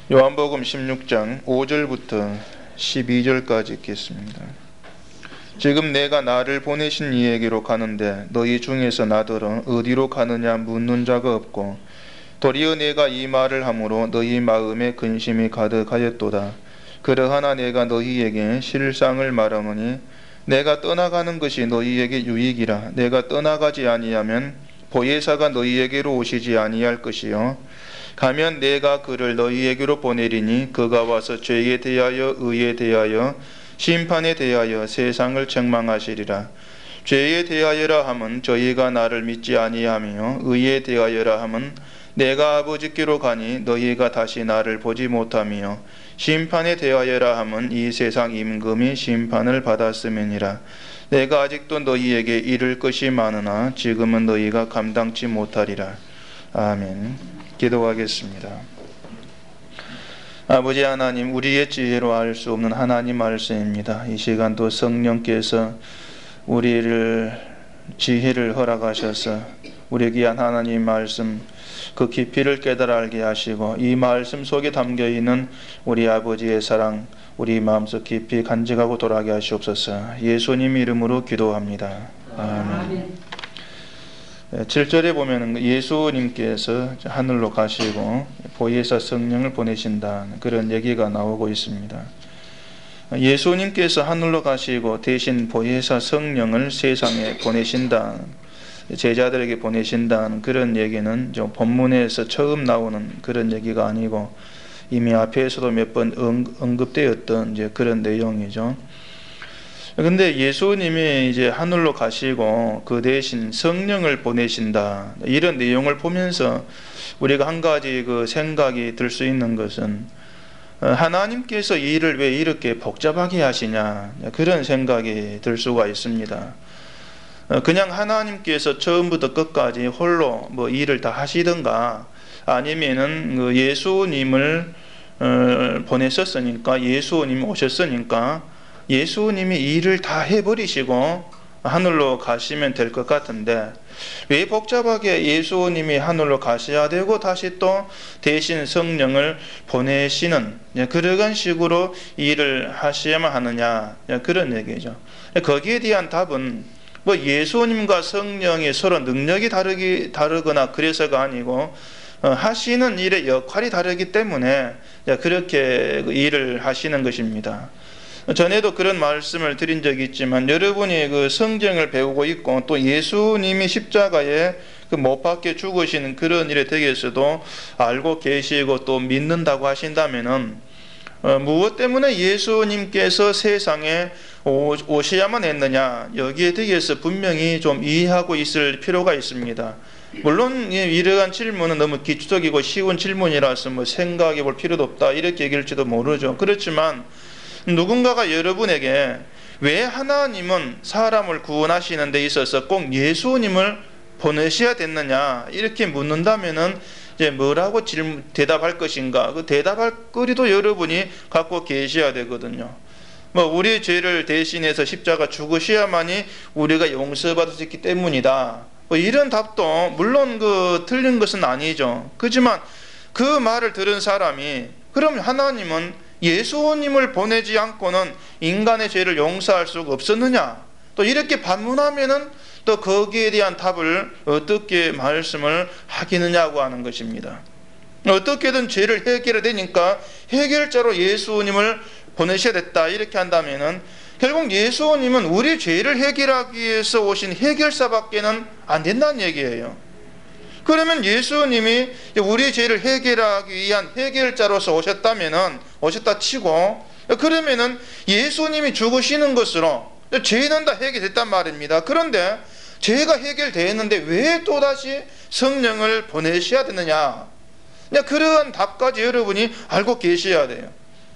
요한복음 16장 5절부터 12절까지 읽겠습니다. 지금 내가 나를 보내신 이에게로 가는데 너희 중에서 나더러 어디로 가느냐 묻는 자가 없고 도리어 내가 이 말을 함으로 너희 마음에 근심이 가득하였도다. 그러하나 내가 너희에게 실상을 말하노니 내가 떠나가는 것이 너희에게 유익이라. 내가 떠나가지 아니하면 보혜사가 너희에게로 오시지 아니할 것이요 가면 내가 그를 너희에게로 보내리니 그가 와서 죄에 대하여 의에 대하여 심판에 대하여 세상을 책망하시리라. 죄에 대하여라 함은 저희가 나를 믿지 아니하며 의에 대하여라 함은 내가 아버지께로 가니 너희가 다시 나를 보지 못하며 심판에 대하여라 함은 이 세상 임금이 심판을 받았음이니라. 내가 아직도 너희에게 이를 것이 많으나 지금은 너희가 감당치 못하리라. 아멘. 기도하겠습니다. 아버지 하나님, 우리의 지혜로 알 수 없는 하나님 말씀입니다. 이 시간도 성령께서 우리를 지혜를 허락하셔서 우리 귀한 하나님 말씀 그 깊이를 깨달아 알게 하시고 이 말씀 속에 담겨있는 우리 아버지의 사랑 우리 마음속 깊이 간직하고 돌아가게 하시옵소서. 예수님 이름으로 기도합니다. 아멘. 7절에 보면 예수님께서 하늘로 가시고 보혜사 성령을 보내신다 그런 얘기가 나오고 있습니다. 예수님께서 하늘로 가시고 대신 보혜사 성령을 세상에 보내신다, 제자들에게 보내신다는 그런 얘기는 좀 본문에서 처음 나오는 그런 얘기가 아니고 이미 앞에서도 몇 번 언급되었던 이제 그런 내용이죠. 근데 예수님이 이제 하늘로 가시고 그 대신 성령을 보내신다 이런 내용을 보면서 우리가 한 가지 그 생각이 들 수 있는 것은 하나님께서 이 일을 왜 이렇게 복잡하게 하시냐 그런 생각이 들 수가 있습니다. 그냥 하나님께서 처음부터 끝까지 홀로 뭐 일을 다 하시든가 아니면은 그 예수님을 보내셨으니까 예수님이 오셨으니까 예수님이 일을 다 해버리시고 하늘로 가시면 될 것 같은데 왜 복잡하게 예수님이 하늘로 가셔야 되고 다시 또 대신 성령을 보내시는 그런 식으로 일을 하셔야만 하느냐 그런 얘기죠. 거기에 대한 답은 뭐 예수님과 성령이 서로 능력이 다르거나 그래서가 아니고 하시는 일의 역할이 다르기 때문에 그렇게 일을 하시는 것입니다. 전에도 그런 말씀을 드린 적이 있지만 여러분이 그 성경을 배우고 있고 또 예수님이 십자가에 그 못 박혀 죽으시는 그런 일에 대해서도 알고 계시고 또 믿는다고 하신다면은 무엇 때문에 예수님께서 세상에 오셔야만 했느냐 여기에 대해서 분명히 좀 이해하고 있을 필요가 있습니다. 물론 이러한 질문은 너무 기초적이고 쉬운 질문이라서 뭐 생각해 볼 필요도 없다 이렇게 얘기할지도 모르죠. 그렇지만 누군가가 여러분에게 왜 하나님은 사람을 구원하시는 데 있어서 꼭 예수님을 보내셔야 됐느냐 이렇게 묻는다면은 이제 뭐라고 대답할 것인가 그 대답할 거리도 여러분이 갖고 계셔야 되거든요. 뭐 우리의 죄를 대신해서 십자가 죽으셔야만이 우리가 용서받을 수 있기 때문이다. 뭐 이런 답도 물론 그 틀린 것은 아니죠. 그렇지만 그 말을 들은 사람이 그럼 하나님은 예수님을 보내지 않고는 인간의 죄를 용서할 수가 없었느냐 또 이렇게 반문하면은 또 거기에 대한 답을 어떻게 말씀을 하겠느냐고 하는 것입니다. 어떻게든 죄를 해결해야 되니까 해결자로 예수님을 보내셔야 됐다 이렇게 한다면은 결국 예수님은 우리 죄를 해결하기 위해서 오신 해결사밖에는 안 된다는 얘기예요. 그러면 예수님이 우리 죄를 해결하기 위한 해결자로서 오셨다 치고 그러면은 예수님이 죽으시는 것으로 죄는 다 해결됐단 말입니다. 그런데 죄가 해결되었는데 왜 또다시 성령을 보내셔야 되느냐 그러한 답까지 여러분이 알고 계셔야 돼요.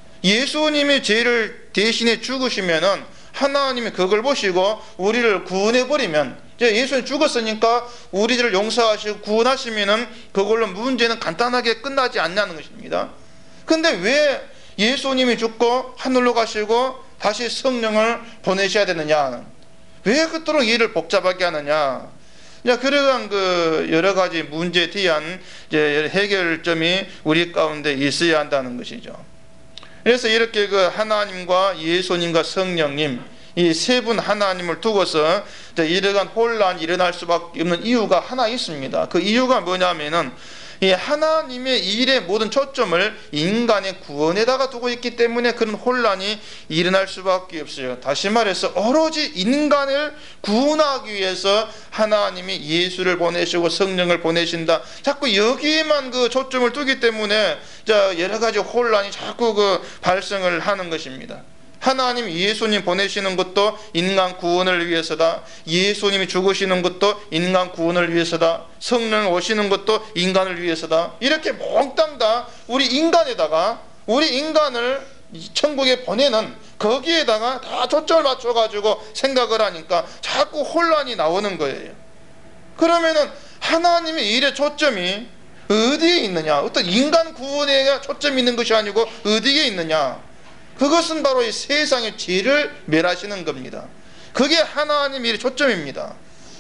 예수님이 죄를 대신해 죽으시면은 하나님이 그걸 보시고 우리를 구원해버리면 예수님 죽었으니까 우리들을 용서하시고 구원하시면은 그걸로 문제는 간단하게 끝나지 않냐는 것입니다. 근데 왜 예수님이 죽고 하늘로 가시고 다시 성령을 보내셔야 되느냐 왜 그토록 일을 복잡하게 하느냐 그러한 그 여러 가지 문제에 대한 이제 해결점이 우리 가운데 있어야 한다는 것이죠. 그래서 이렇게 그 하나님과 예수님과 성령님 이 세 분 하나님을 두고서 이러한 혼란이 일어날 수밖에 없는 이유가 하나 있습니다. 그 이유가 뭐냐면은 이 하나님의 일의 모든 초점을 인간의 구원에다가 두고 있기 때문에 그런 혼란이 일어날 수밖에 없어요. 다시 말해서 오로지 인간을 구원하기 위해서 하나님이 예수를 보내시고 성령을 보내신다. 자꾸 여기에만 그 초점을 두기 때문에 여러 가지 혼란이 자꾸 그 발생을 하는 것입니다. 하나님 예수님 보내시는 것도 인간 구원을 위해서다. 예수님이 죽으시는 것도 인간 구원을 위해서다. 성령 오시는 것도 인간을 위해서다. 이렇게 몽땅 다 우리 인간에다가 우리 인간을 천국에 보내는 거기에다가 다 초점을 맞춰가지고 생각을 하니까 자꾸 혼란이 나오는 거예요. 그러면은 하나님의 일의 초점이 어디에 있느냐? 어떤 인간 구원에 초점이 있는 것이 아니고 어디에 있느냐? 그것은 바로 이 세상의 죄를 멸하시는 겁니다. 그게 하나님의 일의 초점입니다.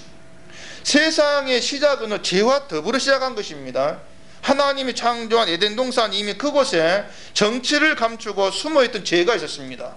세상의 시작은 죄와 더불어 시작한 것입니다. 하나님이 창조한 에덴 동산 이미 그곳에 정체를 감추고 숨어있던 죄가 있었습니다.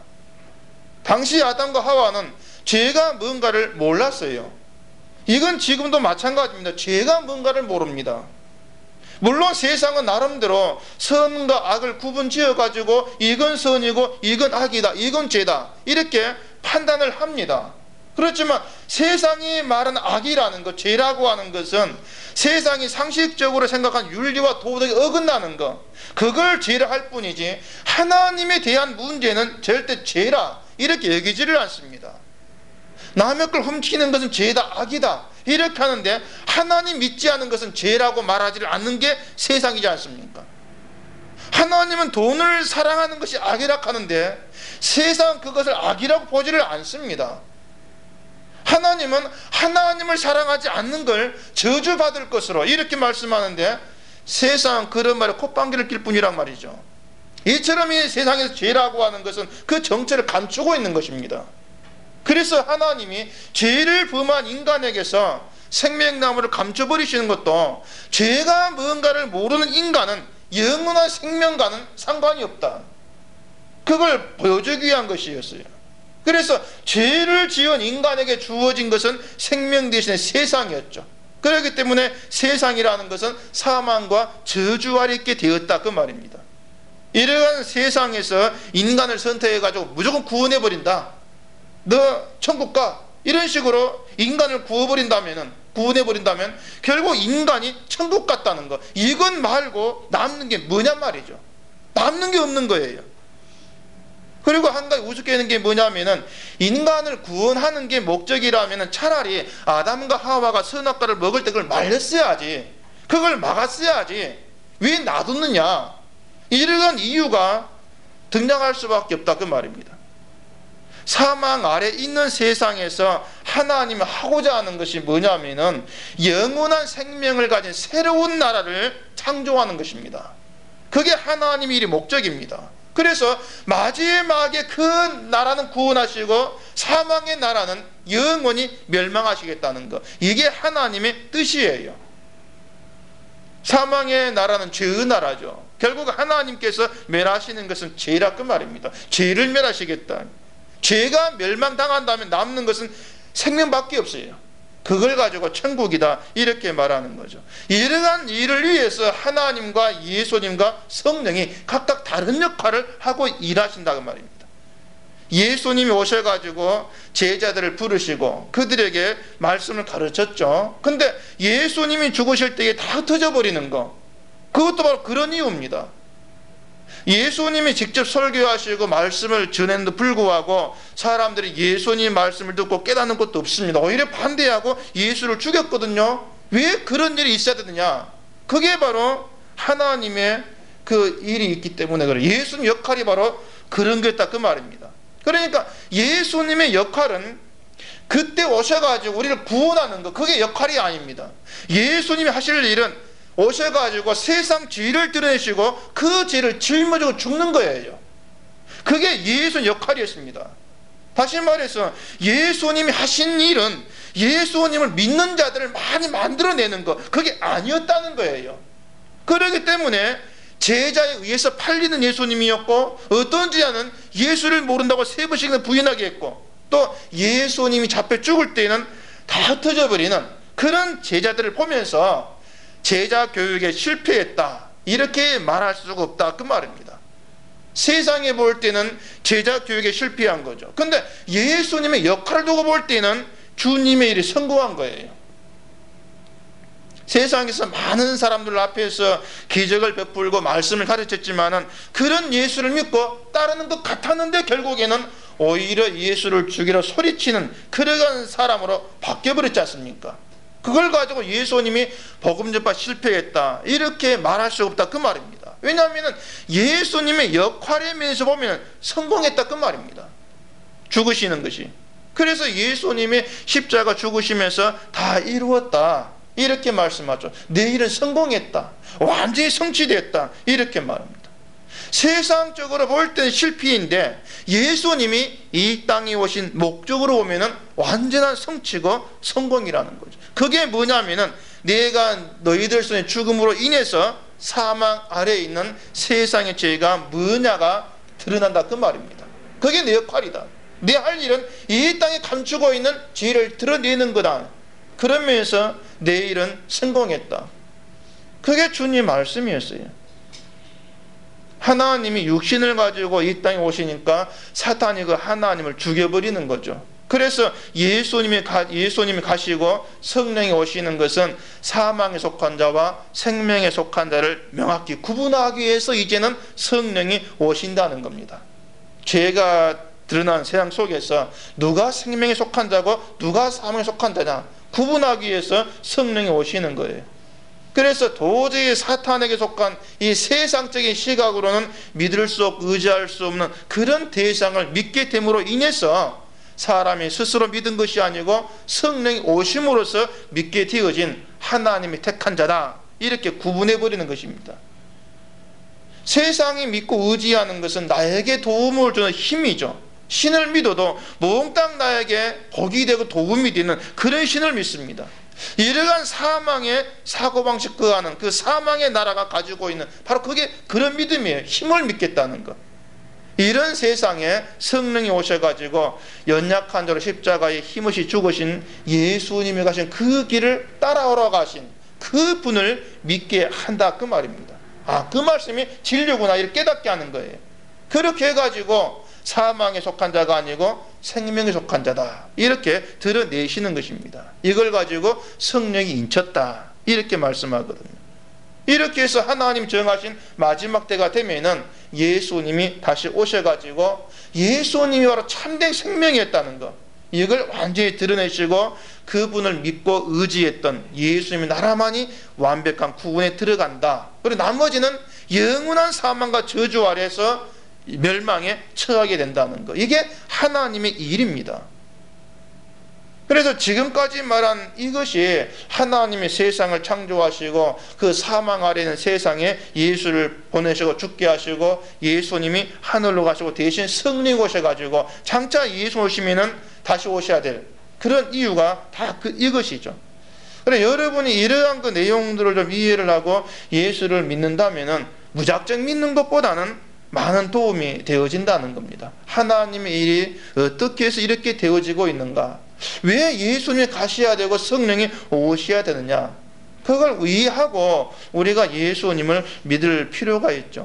당시 아담과 하와는 죄가 뭔가를 몰랐어요. 이건 지금도 마찬가지입니다. 죄가 뭔가를 모릅니다. 물론 세상은 나름대로 선과 악을 구분지어가지고 이건 선이고 이건 악이다, 이건 죄다 이렇게 판단을 합니다. 그렇지만 세상이 말하는 악이라는 것, 죄라고 하는 것은 세상이 상식적으로 생각한 윤리와 도덕에 어긋나는 것, 그걸 죄라 할 뿐이지 하나님에 대한 문제는 절대 죄라 이렇게 여기지를 않습니다. 남의 걸 훔치는 것은 죄다, 악이다 이렇게 하는데 하나님 믿지 않는 것은 죄라고 말하지 않는 게 세상이지 않습니까? 하나님은 돈을 사랑하는 것이 악이라고 하는데 세상은 그것을 악이라고 보지를 않습니다. 하나님은 하나님을 사랑하지 않는 걸 저주받을 것으로 이렇게 말씀하는데 세상은 그런 말에 콧방귀를 낄 뿐이란 말이죠. 이처럼 이 세상에서 죄라고 하는 것은 그 정체를 감추고 있는 것입니다. 그래서 하나님이 죄를 범한 인간에게서 생명나무를 감춰버리시는 것도 죄가 뭔가를 모르는 인간은 영원한 생명과는 상관이 없다. 그걸 보여주기 위한 것이었어요. 그래서 죄를 지은 인간에게 주어진 것은 생명 대신에 세상이었죠. 그렇기 때문에 세상이라는 것은 사망과 저주 아래 있게 되었다 그 말입니다. 이러한 세상에서 인간을 선택해가지고 무조건 구원해버린다, 너 천국 가, 이런 식으로 인간을 구원해버린다면 결국 인간이 천국 갔다는 거, 이건 말고 남는 게 뭐냔 말이죠. 남는 게 없는 거예요. 그리고 한 가지 우습게 하는 게 뭐냐면은 인간을 구원하는 게 목적이라면은 차라리 아담과 하와가 선악과를 먹을 때 그걸 말렸어야지, 그걸 막았어야지 왜 놔뒀느냐, 이러한 이유가 등장할 수밖에 없다 그 말입니다. 사망 아래 있는 세상에서 하나님이 하고자 하는 것이 뭐냐면은 영원한 생명을 가진 새로운 나라를 창조하는 것입니다. 그게 하나님의 일의 목적입니다. 그래서 마지막에 그 나라는 구원하시고 사망의 나라는 영원히 멸망하시겠다는 것, 이게 하나님의 뜻이에요. 사망의 나라는 죄의 나라죠. 결국 하나님께서 멸하시는 것은 죄라 그 말입니다. 죄를 멸하시겠다. 죄가 멸망당한다면 남는 것은 생명밖에 없어요. 그걸 가지고 천국이다 이렇게 말하는 거죠. 이러한 일을 위해서 하나님과 예수님과 성령이 각각 다른 역할을 하고 일하신다고 말입니다. 예수님이 오셔가지고 제자들을 부르시고 그들에게 말씀을 가르쳤죠. 근데 예수님이 죽으실 때에 다 흩어져 버리는 거, 그것도 바로 그런 이유입니다. 예수님이 직접 설교하시고 말씀을 전했는데도 불구하고 사람들이 예수님 말씀을 듣고 깨닫는 것도 없습니다. 오히려 반대하고 예수를 죽였거든요. 왜 그런 일이 있어야 되느냐? 그게 바로 하나님의 그 일이 있기 때문에 그래요. 예수님 역할이 바로 그런 거였다 그 말입니다. 그러니까 예수님의 역할은 그때 오셔가지고 우리를 구원하는 것, 그게 역할이 아닙니다. 예수님이 하실 일은 오셔가지고 세상 죄를 드러내시고 그 죄를 짊어지고 죽는 거예요. 그게 예수의 역할이었습니다. 다시 말해서 예수님이 하신 일은 예수님을 믿는 자들을 많이 만들어내는 것, 그게 아니었다는 거예요. 그렇기 때문에 제자에 의해서 팔리는 예수님이었고, 어떤 제자는 예수를 모른다고 3번씩이나 부인하게 했고, 또 예수님이 잡혀 죽을 때에는 다 흩어져 버리는 그런 제자들을 보면서 제자 교육에 실패했다, 이렇게 말할 수가 없다, 그 말입니다. 세상에 볼 때는 제자 교육에 실패한 거죠. 근데 예수님의 역할을 두고 볼 때는 주님의 일이 성공한 거예요. 세상에서 많은 사람들 앞에서 기적을 베풀고 말씀을 가르쳤지만은 그런 예수를 믿고 따르는 것 같았는데 결국에는 오히려 예수를 죽이러 소리치는 그러한 사람으로 바뀌어버렸지 않습니까? 그걸 가지고 예수님이 복음 전파 실패했다, 이렇게 말할 수 없다, 그 말입니다. 왜냐하면 예수님의 역할에 면에서 보면 성공했다, 그 말입니다. 죽으시는 것이. 그래서 예수님의 십자가 죽으시면서 다 이루었다, 이렇게 말씀하죠. 내 일은 성공했다, 완전히 성취됐다, 이렇게 말합니다. 세상적으로 볼 때는 실패인데 예수님이 이 땅에 오신 목적으로 보면은 완전한 성취고 성공이라는 거죠. 그게 뭐냐면은 내가 너희들 손에 죽음으로 인해서 사망 아래에 있는 세상의 죄가 뭐냐가 드러난다, 그 말입니다. 그게 내 역할이다. 내 할 일은 이 땅에 감추고 있는 죄를 드러내는 거다. 그러면서 내 일은 성공했다. 그게 주님 말씀이었어요. 하나님이 육신을 가지고 이 땅에 오시니까 사탄이 그 하나님을 죽여버리는 거죠. 그래서 예수님이 가시고 성령이 오시는 것은 사망에 속한 자와 생명에 속한 자를 명확히 구분하기 위해서 이제는 성령이 오신다는 겁니다. 죄가 드러난 세상 속에서 누가 생명에 속한 자고 누가 사망에 속한 자냐 구분하기 위해서 성령이 오시는 거예요. 그래서 도저히 사탄에게 속한 이 세상적인 시각으로는 믿을 수 없고 의지할 수 없는 그런 대상을 믿게 됨으로 인해서 사람이 스스로 믿은 것이 아니고 성령이 오심으로써 믿게 되어진 하나님이 택한 자다, 이렇게 구분해버리는 것입니다. 세상이 믿고 의지하는 것은 나에게 도움을 주는 힘이죠. 신을 믿어도 몽땅 나에게 복이 되고 도움이 되는 그런 신을 믿습니다. 이러한 사망의 사고방식 그하는 그 사망의 나라가 가지고 있는 바로 그게 그런 믿음이에요. 힘을 믿겠다는 것. 이런 세상에 성령이 오셔가지고 연약한 자로 십자가에 힘없이 죽으신 예수님이 가신 그 길을 따라오러 가신 그 분을 믿게 한다, 그 말입니다. 아, 그 말씀이 진리구나, 이렇게 깨닫게 하는 거예요. 그렇게 해가지고 사망에 속한 자가 아니고 생명에 속한 자다, 이렇게 드러내시는 것입니다. 이걸 가지고 성령이 인쳤다, 이렇게 말씀하거든요. 이렇게 해서 하나님 정하신 마지막 때가 되면은 예수님이 다시 오셔가지고 예수님이 바로 참된 생명이었다는 것, 이걸 완전히 드러내시고 그분을 믿고 의지했던 예수님의 나라만이 완벽한 구원에 들어간다. 그리고 나머지는 영원한 사망과 저주 아래에서 멸망에 처하게 된다는 것, 이게 하나님의 일입니다. 그래서 지금까지 말한 이것이 하나님이 세상을 창조하시고 그 사망 아래 있는 세상에 예수를 보내시고 죽게 하시고 예수님이 하늘로 가시고 대신 성령이 오셔가지고 장차 예수 오시면은 다시 오셔야 될 그런 이유가 다 이것이죠. 그래, 여러분이 이러한 그 내용들을 좀 이해를 하고 예수를 믿는다면은 무작정 믿는 것보다는 많은 도움이 되어진다는 겁니다. 하나님의 일이 어떻게 해서 이렇게 되어지고 있는가, 왜 예수님이 가셔야 되고 성령이 오셔야 되느냐, 그걸 이해하고 우리가 예수님을 믿을 필요가 있죠.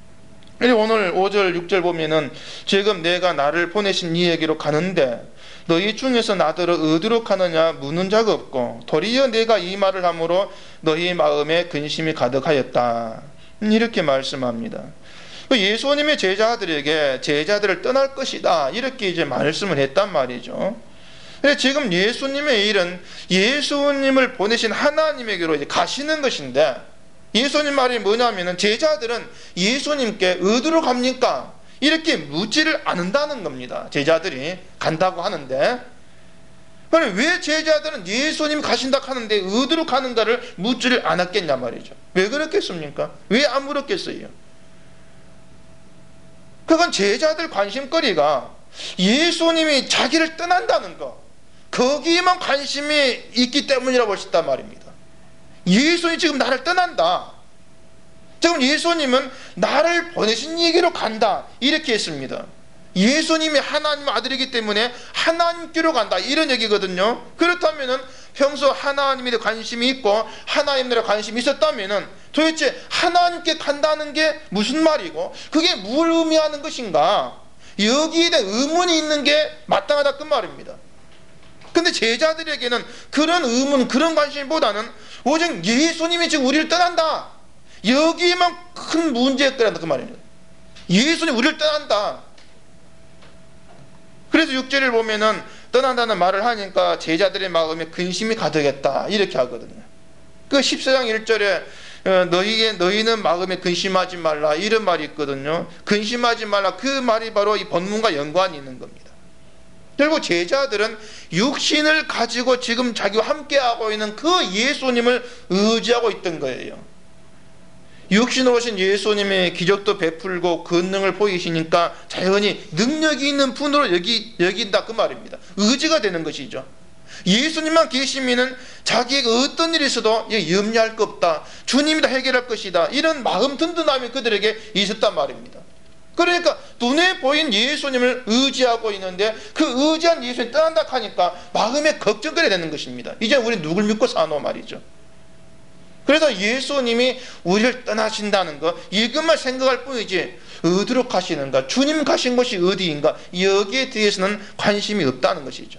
오늘 5절 6절 보면은 지금 내가 나를 보내신 이에게로 가는데 너희 중에서 나더러 어디로 가느냐 묻는 자가 없고 도리어 내가 이 말을 함으로 너희 마음에 근심이 가득하였다, 이렇게 말씀합니다. 예수님의 제자들에게 제자들을 떠날 것이다, 이렇게 이제 말씀을 했단 말이죠. 근데 지금 예수님의 일은 예수님을 보내신 하나님에게로 이제 가시는 것인데, 예수님 말이 뭐냐면은 제자들은 예수님께 어디로 갑니까? 이렇게 묻지를 않는다는 겁니다. 제자들이 간다고 하는데, 그럼 왜 제자들은 예수님 가신다 하는데 어디로 가는가를 묻지를 않았겠냐 말이죠. 왜 그렇겠습니까? 왜 안 물었겠어요? 그건 제자들 관심거리가 예수님이 자기를 떠난다는 거, 거기에만 관심이 있기 때문이라고 볼 수 있단 말입니다. 예수님이 지금 나를 떠난다. 지금 예수님은 나를 보내신 얘기로 간다. 이렇게 했습니다. 예수님이 하나님 아들이기 때문에 하나님께로 간다. 이런 얘기거든요. 그렇다면 평소 하나님에 대해 관심이 있고 하나님에 대해 관심이 있었다면 도대체 하나님께 간다는 게 무슨 말이고 그게 뭘 의미하는 것인가? 여기에 대해 의문이 있는 게 마땅하다 그 말입니다. 근데 제자들에게는 그런 의문, 그런 관심보다는 오직 예수님이 지금 우리를 떠난다. 여기에만 큰 문제가 있다 그 말입니다. 예수님이 우리를 떠난다. 그래서 6절을 보면은 떠난다는 말을 하니까 제자들의 마음에 근심이 가득했다. 이렇게 하거든요. 그 14장 1절에 너희는 마음에 근심하지 말라. 이런 말이 있거든요. 근심하지 말라. 그 말이 바로 이 본문과 연관이 있는 겁니다. 결국 제자들은 육신을 가지고 지금 자기와 함께하고 있는 그 예수님을 의지하고 있던 거예요. 육신으로 오신 예수님의 기적도 베풀고 권능을 보이시니까 자연히 능력이 있는 분으로 여긴다 그 말입니다. 의지가 되는 것이죠. 예수님만 계시면은 자기에게 어떤 일이 있어도 염려할 거 없다. 주님이 다 해결할 것이다. 이런 마음 든든함이 그들에게 있었단 말입니다. 그러니까 눈에 보인 예수님을 의지하고 있는데 그 의지한 예수님이 떠난다 하니까 마음에 걱정거리가 되는 것입니다. 이제 우리 누굴 믿고 사노 말이죠. 그래서 예수님이 우리를 떠나신다는 것 이것만 생각할 뿐이지 어디로 가시는가, 주님 가신 곳이 어디인가 여기에 대해서는 관심이 없다는 것이죠.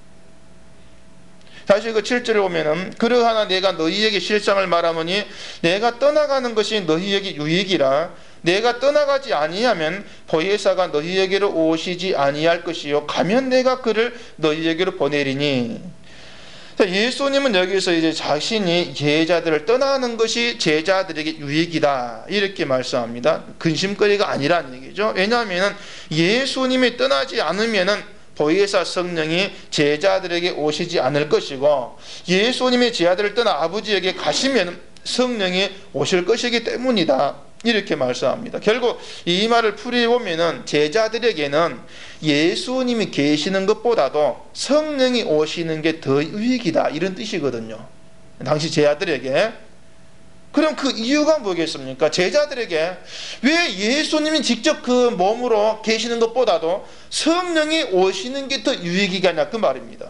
다시 그 7절에 보면은 그러하나 내가 너희에게 실상을 말하노니 내가 떠나가는 것이 너희에게 유익이라 내가 떠나가지 아니하면 보혜사가 너희에게로 오시지 아니할 것이요 가면 내가 그를 너희에게로 보내리니. 예수님은 여기서 이제 자신이 제자들을 떠나는 것이 제자들에게 유익이다 이렇게 말씀합니다. 근심거리가 아니라는 얘기죠. 왜냐하면 예수님이 떠나지 않으면은 보혜사 성령이 제자들에게 오시지 않을 것이고 예수님이 제자들을 떠나 아버지에게 가시면 성령이 오실 것이기 때문이다 이렇게 말씀합니다. 결국 이 말을 풀이보면은 제자들에게는 예수님이 계시는 것보다도 성령이 오시는 게 더 유익이다 이런 뜻이거든요. 당시 제자들에게. 그럼 그 이유가 뭐겠습니까? 제자들에게 왜 예수님이 직접 그 몸으로 계시는 것보다도 성령이 오시는 게 더 유익이겠냐 그 말입니다.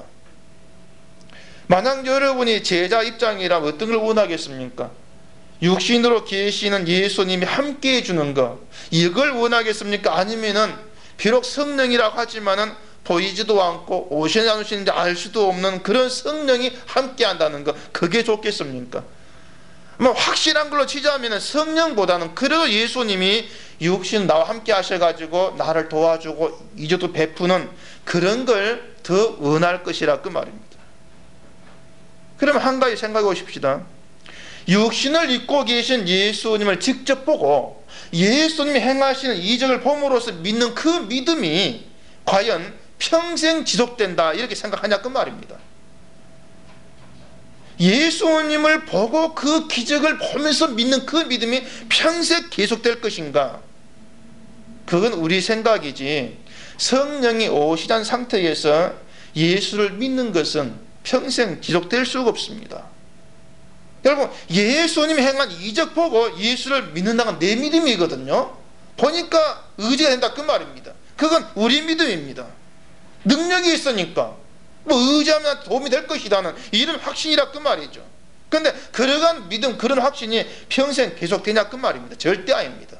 만약 여러분이 제자 입장이라면 어떤 걸 원하겠습니까? 육신으로 계시는 예수님이 함께 해주는 것 이걸 원하겠습니까? 아니면은 비록 성령이라고 하지만은 보이지도 않고 오시는지 안 오시는지 알 수도 없는 그런 성령이 함께 한다는 것 그게 좋겠습니까? 확실한 걸로 치자면 성령보다는 그래도 예수님이 육신 나와 함께 하셔가지고 나를 도와주고 이제도 베푸는 그런 걸 더 원할 것이라 그 말입니다. 그럼 한 가지 생각해 보십시다. 육신을 입고 계신 예수님을 직접 보고 예수님이 행하시는 이적을 봄으로써 믿는 그 믿음이 과연 평생 지속된다 이렇게 생각하냐 그 말입니다. 예수님을 보고 그 기적을 보면서 믿는 그 믿음이 평생 계속될 것인가? 그건 우리 생각이지 성령이 오시던 상태에서 예수를 믿는 것은 평생 지속될 수가 없습니다. 여러분 예수님이 행한 이적 보고 예수를 믿는다는 내 믿음이거든요. 보니까 의지가 된다 그 말입니다. 그건 우리 믿음입니다. 능력이 있으니까 의지하면 도움이 될 것이라는 이런 확신이라 그 말이죠. 그런데 그러한 믿음 그런 확신이 평생 계속되냐 그 말입니다. 절대 아닙니다.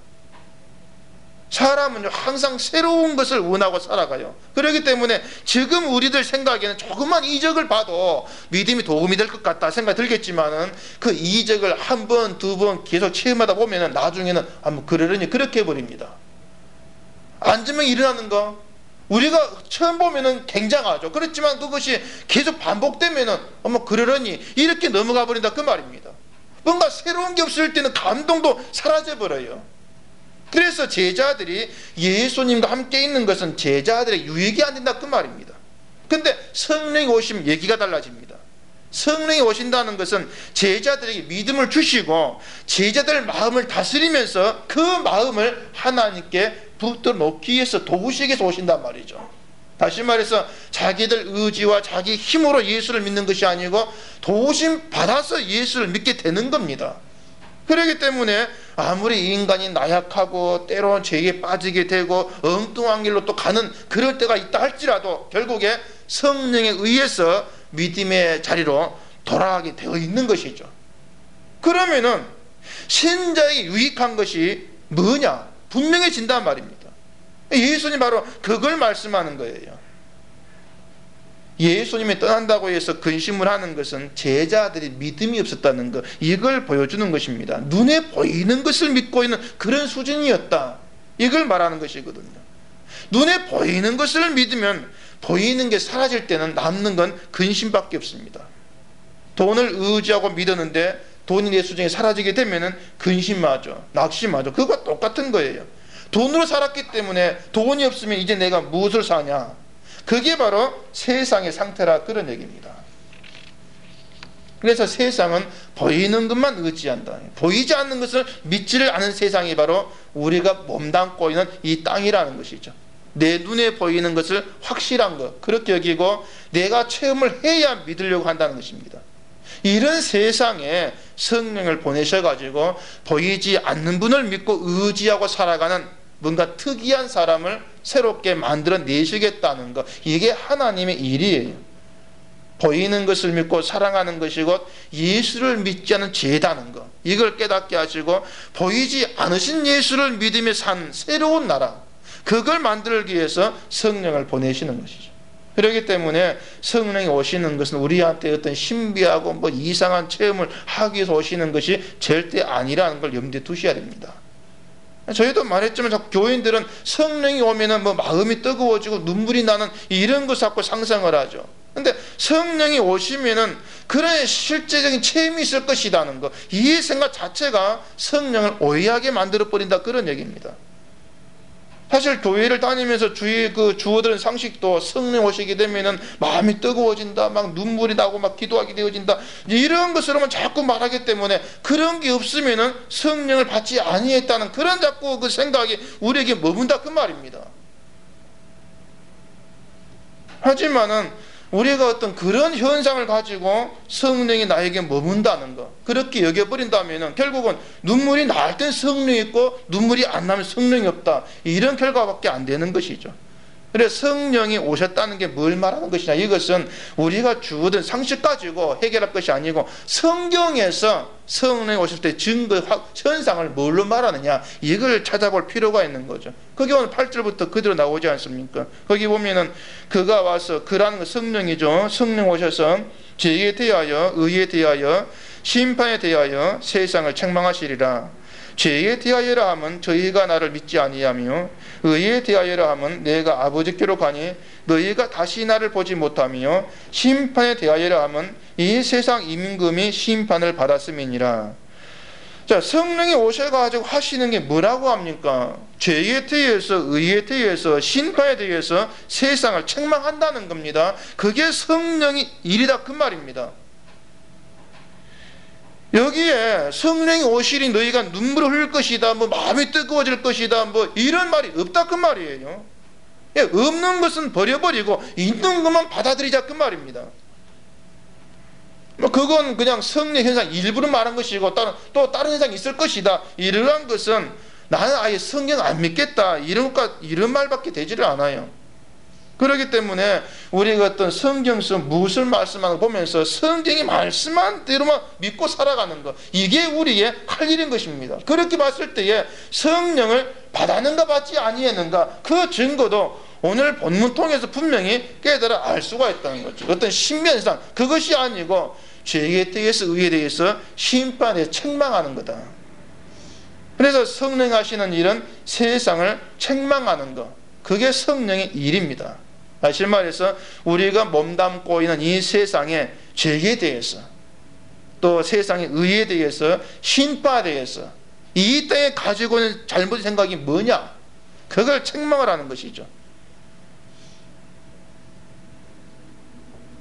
사람은 항상 새로운 것을 원하고 살아가요. 그렇기 때문에 지금 우리들 생각에는 조그만 이적을 봐도 믿음이 도움이 될 것 같다 생각이 들겠지만은 그 이적을 한 번, 두 번 계속 체험하다 보면은 나중에는 그러려니 그렇게 해버립니다. 안전병이 일어나는 거 우리가 처음 보면은 굉장하죠. 그렇지만 그것이 계속 반복되면은 그러려니 이렇게 넘어가 버린다 그 말입니다. 뭔가 새로운 게 없을 때는 감동도 사라져 버려요. 그래서 제자들이 예수님과 함께 있는 것은 제자들의 유익이 안 된다 그 말입니다. 근데 성령이 오시면 얘기가 달라집니다. 성령이 오신다는 것은 제자들에게 믿음을 주시고 제자들 마음을 다스리면서 그 마음을 하나님께 붙들어놓기 위해서 도우시기에서 오신단 말이죠. 다시 말해서 자기들 의지와 자기 힘으로 예수를 믿는 것이 아니고 도우심 받아서 예수를 믿게 되는 겁니다. 그렇기 때문에 아무리 인간이 나약하고 때로는 죄에 빠지게 되고 엉뚱한 길로 또 가는 그럴 때가 있다 할지라도 결국에 성령에 의해서 믿음의 자리로 돌아가게 되어 있는 것이죠. 그러면은 신자에게 유익한 것이 뭐냐? 분명해진단 말입니다. 예수님 바로 그걸 말씀하는 거예요. 예수님이 떠난다고 해서 근심을 하는 것은 제자들이 믿음이 없었다는 것, 이걸 보여주는 것입니다. 눈에 보이는 것을 믿고 있는 그런 수준이었다, 이걸 말하는 것이거든요. 눈에 보이는 것을 믿으면 보이는 게 사라질 때는 남는 건 근심밖에 없습니다. 돈을 의지하고 믿었는데 돈이 내 수중에 사라지게 되면 근심하죠, 낙심하죠. 그것과 똑같은 거예요. 돈으로 살았기 때문에 돈이 없으면 이제 내가 무엇을 사냐, 그게 바로 세상의 상태라, 그런 얘기입니다. 그래서 세상은 보이는 것만 의지한다, 보이지 않는 것을 믿지를 않은 세상이 바로 우리가 몸담고 있는 이 땅이라는 것이죠. 내 눈에 보이는 것을 확실한 것, 그렇게 여기고 내가 체험을 해야 믿으려고 한다는 것입니다. 이런 세상에 성령을 보내셔가지고 보이지 않는 분을 믿고 의지하고 살아가는 뭔가 특이한 사람을 새롭게 만들어 내시겠다는 것, 이게 하나님의 일이에요. 보이는 것을 믿고 사랑하는 것이 곧 예수를 믿지 않은 죄다는 것, 이걸 깨닫게 하시고 보이지 않으신 예수를 믿으며 산 새로운 나라, 그걸 만들기 위해서 성령을 보내시는 것이죠. 그렇기 때문에 성령이 오시는 것은 우리한테 어떤 신비하고 뭐 이상한 체험을 하기 위해서 오시는 것이 절대 아니라는 걸 염두에 두셔야 됩니다. 저희도 말했지만 자꾸 교인들은 성령이 오면은 뭐 마음이 뜨거워지고 눈물이 나는 이런 거 자꾸 상상을 하죠. 근데 성령이 오시면은 그런 실제적인 체험이 있을 것이라는 거, 이 생각 자체가 성령을 오해하게 만들어 버린다, 그런 얘기입니다. 사실 교회를 다니면서 주어들은 상식도 성령 오시게 되면은 마음이 뜨거워진다, 막 눈물이 나고 막 기도하게 되어진다, 이런 것으로만 자꾸 말하기 때문에 그런 게 없으면은 성령을 받지 아니했다는 그런 자꾸 그 생각이 우리에게 머문다, 그 말입니다. 하지만은 우리가 어떤 그런 현상을 가지고 성령이 나에게 머문다는 것, 그렇게 여겨버린다면 결국은 눈물이 날 땐 성령이 있고 눈물이 안 나면 성령이 없다, 이런 결과밖에 안 되는 것이죠. 그래서 성령이 오셨다는 게 뭘 말하는 것이냐, 이것은 우리가 주어든 상식 가지고 해결할 것이 아니고 성경에서 성령이 오실 때 증거 현상을 뭘로 말하느냐, 이걸 찾아볼 필요가 있는 거죠. 그게 오늘 8절부터 그대로 나오지 않습니까? 거기 보면은 그가 와서, 그라는 건 성령이죠. 성령 오셔서 죄에 대하여, 의에 대하여, 심판에 대하여 세상을 책망하시리라. 죄에 대하여라 하면 저희가 나를 믿지 아니하며, 의에 대하여라 하면 내가 아버지께로 가니 너희가 다시 나를 보지 못하며, 심판에 대하여라 하면 이 세상 임금이 심판을 받았음이니라. 자, 성령이 오셔가지고 하시는 게 뭐라고 합니까? 죄에 대해서, 의에 대해서, 심판에 대해서 세상을 책망한다는 겁니다. 그게 성령의 일이다, 그 말입니다. 여기에 성령이 오시니 너희가 눈물을 흘릴 것이다, 뭐 마음이 뜨거워질 것이다, 뭐 이런 말이 없다, 그 말이에요. 없는 것은 버려버리고 있는 것만 받아들이자, 그 말입니다. 뭐 그건 그냥 성령 현상 일부러 말한 것이고 또 다른 현상이 있을 것이다, 이러한 것은 나는 아예 성경 안 믿겠다, 이런 말밖에 되지를 않아요. 그렇기 때문에 우리가 어떤 성경에서 무엇을 말씀하는 거 보면서 성경이 말씀한 대로만 믿고 살아가는 것, 이게 우리의 할 일인 것입니다. 그렇게 봤을 때에 성령을 받았는가 받지 아니했는가, 그 증거도 오늘 본문 통해서 분명히 깨달아 알 수가 있다는 거죠. 어떤 신비한 세상, 그것이 아니고 죄에 대해서, 의에 대해서, 심판에 책망하는 거다. 그래서 성령 하시는 일은 세상을 책망하는 것, 그게 성령의 일입니다. 다시 말해서 우리가 몸담고 있는 이 세상의 죄에 대해서, 또 세상의 의에 대해서, 심판에 대해서, 이 땅에 가지고 있는 잘못된 생각이 뭐냐, 그걸 책망을 하는 것이죠.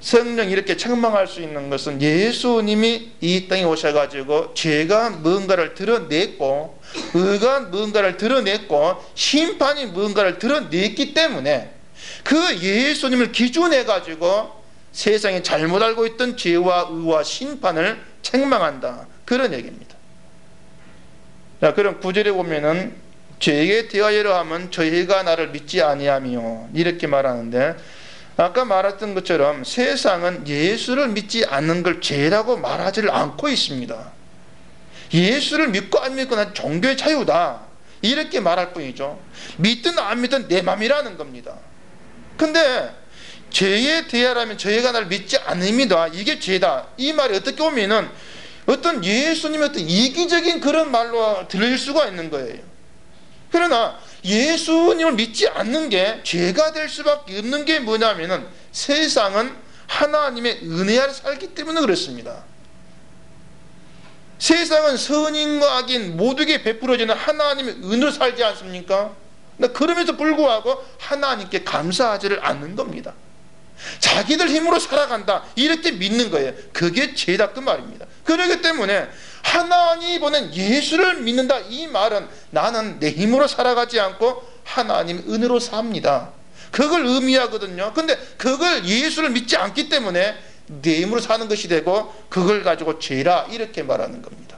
성령 이렇게 책망할 수 있는 것은 예수님이 이 땅에 오셔가지고 죄가 뭔가를 드러냈고, 의가 뭔가를 드러냈고, 심판이 뭔가를 드러냈기 때문에 그 예수님을 기준해가지고 세상에 잘못 알고 있던 죄와 의와 심판을 책망한다, 그런 얘기입니다. 자, 그럼 9절에 보면은 죄에 대하여라 하면 저희가 나를 믿지 아니하며 이렇게 말하는데, 아까 말했던 것처럼 세상은 예수를 믿지 않는 걸 죄라고 말하지를 않고 있습니다. 예수를 믿고 안 믿고는 종교의 자유다, 이렇게 말할 뿐이죠. 믿든 안 믿든 내 맘이라는 겁니다. 근데 죄에 대하라면 저희가 나를 믿지 않음이다, 이게 죄다, 이 말이 어떻게 보면은 어떤 예수님의 어떤 이기적인 그런 말로 들릴 수가 있는 거예요. 그러나 예수님을 믿지 않는 게 죄가 될 수밖에 없는 게 뭐냐면은 세상은 하나님의 은혜 아래 살기 때문에 그렇습니다. 세상은 선인과 악인 모두에게 베풀어지는 하나님의 은혜로 살지 않습니까? 그럼에도 불구하고 하나님께 감사하지를 않는 겁니다. 자기들 힘으로 살아간다, 이렇게 믿는 거예요. 그게 죄다, 그 말입니다. 그렇기 때문에 하나님이 보낸 예수를 믿는다, 이 말은 나는 내 힘으로 살아가지 않고 하나님의 은혜로 삽니다, 그걸 의미하거든요. 근데 그걸 예수를 믿지 않기 때문에 내 힘으로 사는 것이 되고 그걸 가지고 죄라, 이렇게 말하는 겁니다.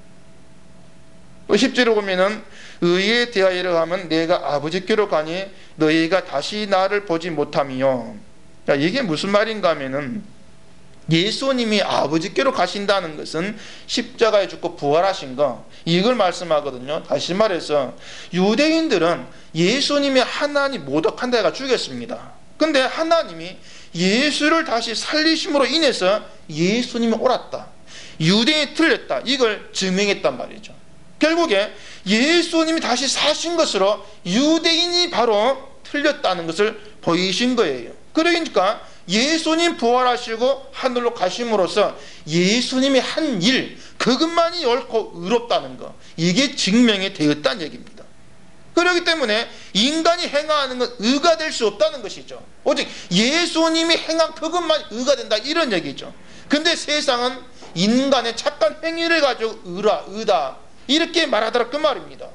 10절에 보면은 의에 대하여라 하면 내가 아버지께로 가니 너희가 다시 나를 보지 못하며, 이게 무슨 말인가 하면은 예수님이 아버지께로 가신다는 것은 십자가에 죽고 부활하신 거, 이걸 말씀하거든요. 다시 말해서 유대인들은 예수님이 하나님 모독한다 해가 죽였습니다. 근데 하나님이 예수를 다시 살리심으로 인해서 예수님이 옳았다, 유대인이 틀렸다, 이걸 증명했단 말이죠. 결국에 예수님이 다시 사신 것으로 유대인이 바로 틀렸다는 것을 보이신 거예요. 그러니까 예수님 부활하시고 하늘로 가심으로써 예수님이 한 일, 그것만이 옳고 의롭다는 것, 이게 증명이 되었다는 얘기입니다. 그렇기 때문에 인간이 행하는 건 의가 될 수 없다는 것이죠. 오직 예수님이 행한 그것만 의가 된다, 이런 얘기죠. 근데 세상은 인간의 착한 행위를 가지고 의다, 이렇게 말하더라, 그 말입니다.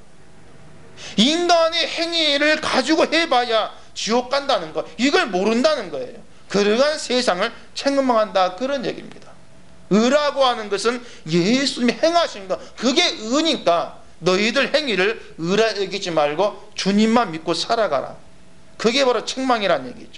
인간의 행위를 가지고 해봐야 지옥 간다는 것, 이걸 모른다는 거예요. 그러한 세상을 책망한다, 그런 얘기입니다. 의라고 하는 것은 예수님이 행하신 것, 그게 의니까 너희들 행위를 의라 여기지 말고 주님만 믿고 살아가라, 그게 바로 책망이라는 얘기죠.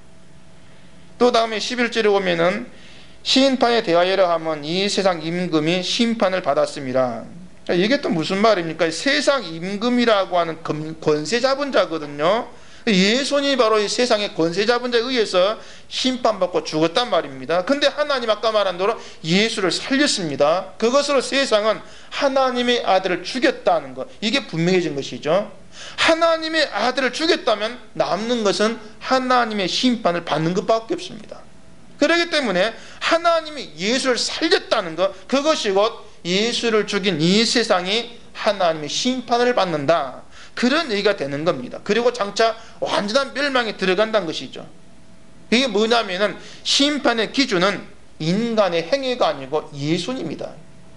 또 다음에 11절에 보면은 심판에 대하여라 하면 이 세상 임금이 심판을 받았습니다. 이게 또 무슨 말입니까? 세상 임금이라고 하는 권세 잡은 자거든요. 예수님이 바로 이 세상의 권세 잡은 자에 의해서 심판받고 죽었단 말입니다. 근데 하나님 아까 말한 대로 예수를 살렸습니다. 그것으로 세상은 하나님의 아들을 죽였다는 것, 이게 분명해진 것이죠. 하나님의 아들을 죽였다면 남는 것은 하나님의 심판을 받는 것밖에 없습니다. 그렇기 때문에 하나님이 예수를 살렸다는 것, 그것이 곧 예수를 죽인 이 세상이 하나님의 심판을 받는다, 그런 얘기가 되는 겁니다. 그리고 장차 완전한 멸망에 들어간다는 것이죠. 이게 뭐냐면은 심판의 기준은 인간의 행위가 아니고 예수님이다.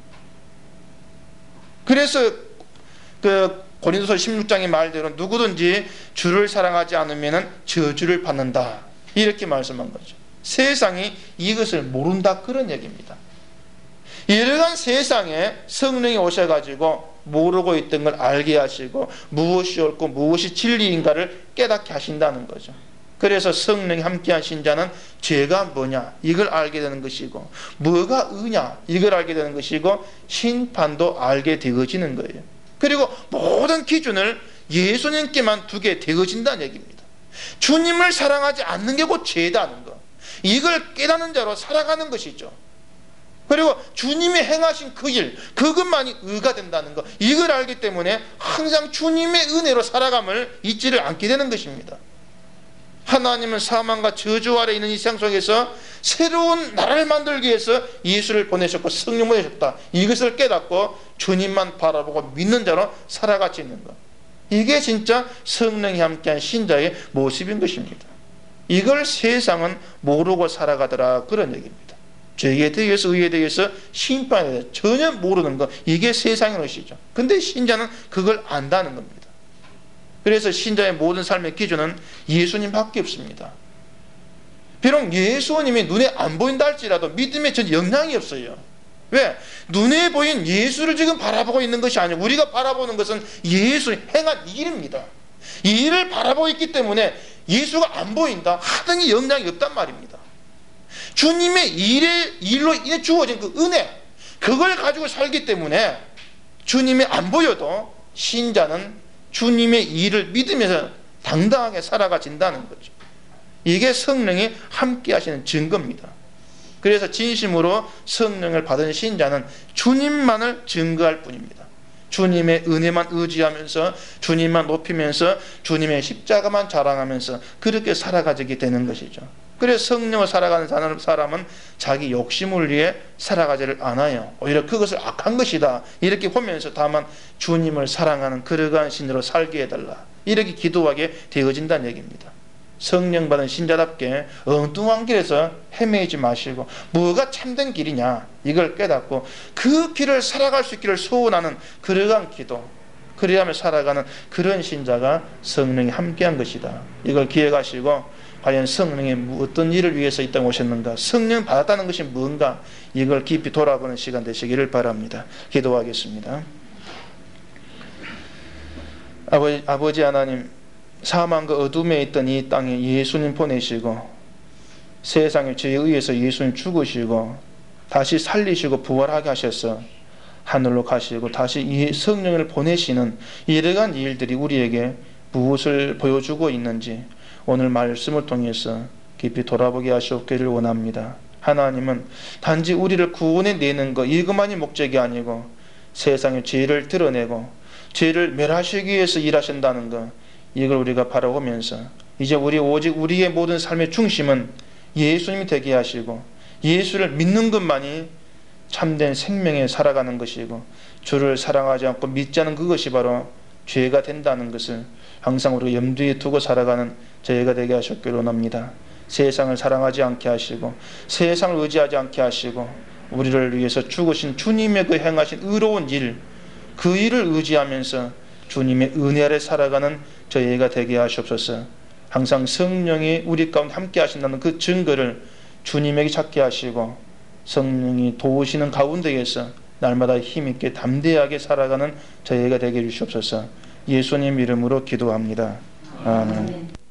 그래서 그 고린도서 16장의 말대로 누구든지 주를 사랑하지 않으면은 저주를 받는다, 이렇게 말씀한 거죠. 세상이 이것을 모른다, 그런 얘기입니다. 이러한 세상에 성령이 오셔가지고 모르고 있던 걸 알게 하시고 무엇이 옳고 무엇이 진리인가를 깨닫게 하신다는 거죠. 그래서 성령이 함께 하신 자는 죄가 뭐냐, 이걸 알게 되는 것이고 뭐가 의냐, 이걸 알게 되는 것이고 심판도 알게 되어지는 거예요. 그리고 모든 기준을 예수님께만 두게 되어진다는 얘기입니다. 주님을 사랑하지 않는 게 곧 죄다는 거, 이걸 깨닫는 자로 살아가는 것이죠. 그리고 주님이 행하신 그 일, 그것만이 의가 된다는 것, 이걸 알기 때문에 항상 주님의 은혜로 살아감을 잊지를 않게 되는 것입니다. 하나님은 사망과 저주 아래 있는 이 세상 속에서 새로운 나라를 만들기 위해서 예수를 보내셨고 성령 보내셨다, 이것을 깨닫고 주님만 바라보고 믿는 자로 살아가지 있는 것, 이게 진짜 성령이 함께한 신자의 모습인 것입니다. 이걸 세상은 모르고 살아가더라, 그런 얘기입니다. 죄에 대해서, 의에 대해서, 심판에 대해서 전혀 모르는 것, 이게 세상의 것이죠. 근데 신자는 그걸 안다는 겁니다. 그래서 신자의 모든 삶의 기준은 예수님밖에 없습니다. 비록 예수님이 눈에 안 보인다 할지라도 믿음에 전 영향이 없어요. 왜? 눈에 보인 예수를 지금 바라보고 있는 것이 아니고 우리가 바라보는 것은 예수 행한 일입니다. 이 일을 바라보고 있기 때문에 예수가 안 보인다 하등이 영향이 없단 말입니다. 주님의 일로 인해 주어진 그 은혜, 그걸 가지고 살기 때문에 주님이 안 보여도 신자는 주님의 일을 믿으면서 당당하게 살아가진다는 거죠. 이게 성령이 함께 하시는 증거입니다. 그래서 진심으로 성령을 받은 신자는 주님만을 증거할 뿐입니다. 주님의 은혜만 의지하면서 주님만 높이면서 주님의 십자가만 자랑하면서 그렇게 살아가게 되는 것이죠. 그래서 성령을 살아가는 사람은 자기 욕심을 위해 살아가지를 않아요. 오히려 그것을 악한 것이다 이렇게 보면서 다만 주님을 사랑하는 그러한 신으로 살게 해달라 이렇게 기도하게 되어진다는 얘기입니다. 성령 받은 신자답게 엉뚱한 길에서 헤매지 마시고 뭐가 참된 길이냐 이걸 깨닫고 그 길을 살아갈 수 있기를 소원하는 그러한 기도, 그래야만 살아가는 그런 신자가 성령이 함께한 것이다. 이걸 기억하시고 과연 성령이 어떤 일을 위해서 이 땅에 오셨는가, 성령 받았다는 것이 뭔가, 이걸 깊이 돌아보는 시간 되시기를 바랍니다. 기도하겠습니다. 아버지 하나님, 사망과 어둠에 있던 이 땅에 예수님 보내시고 세상의 죄에 의해서 예수님 죽으시고 다시 살리시고 부활하게 하셔서 하늘로 가시고 다시 성령을 보내시는 이러한 일들이 우리에게 무엇을 보여주고 있는지 오늘 말씀을 통해서 깊이 돌아보게 하시옵기를 원합니다. 하나님은 단지 우리를 구원해내는 것 이것만이 목적이 아니고 세상의 죄를 드러내고 죄를 멸하시기 위해서 일하신다는 것, 이걸 우리가 바라보면서 이제 오직 우리의 모든 삶의 중심은 예수님이 되게 하시고 예수를 믿는 것만이 참된 생명에 살아가는 것이고 주를 사랑하지 않고 믿지 않은 그것이 바로 죄가 된다는 것을 항상 우리가 염두에 두고 살아가는 저희가 되게 하셨기를 원합니다. 세상을 사랑하지 않게 하시고 세상을 의지하지 않게 하시고 우리를 위해서 죽으신 주님의 그 행하신 의로운 일, 그 일을 의지하면서 주님의 은혜 아래 살아가는 저희가 되게 하시옵소서. 항상 성령이 우리 가운데 함께 하신다는 그 증거를 주님에게 찾게 하시고 성령이 도우시는 가운데에서 날마다 힘있게 담대하게 살아가는 저희가 되게 해주시옵소서. 예수님 이름으로 기도합니다. 아멘.